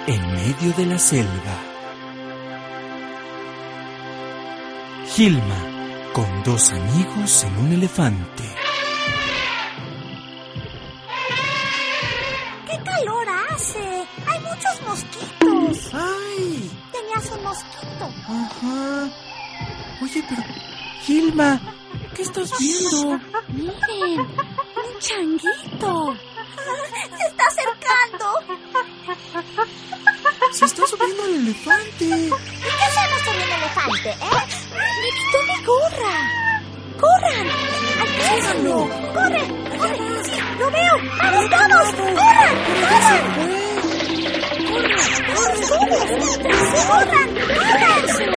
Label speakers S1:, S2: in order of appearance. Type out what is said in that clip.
S1: en medio de la selva. Hilma, con dos amigos en un elefante.
S2: ¡Qué calor hace! ¡Hay muchos mosquitos!
S1: ¡Ay!
S2: Tenías un mosquito.
S1: Ajá. Oye, pero... Hilma, ¿qué estás viendo?
S2: Miren, un changuito. Se está acercando.
S1: Se está subiendo al elefante.
S2: ¿Y qué hacemos sobre un elefante, Me quitó mi gorra. ¡Corran! ¡Alcánzalo! ¡Corre! ¡Corre! ¡Sí, lo veo! ¡Vamos todos! ¡Corran! ¡Corran! ¡Corran! ¡Corran! ¡Corran! ¡Corran!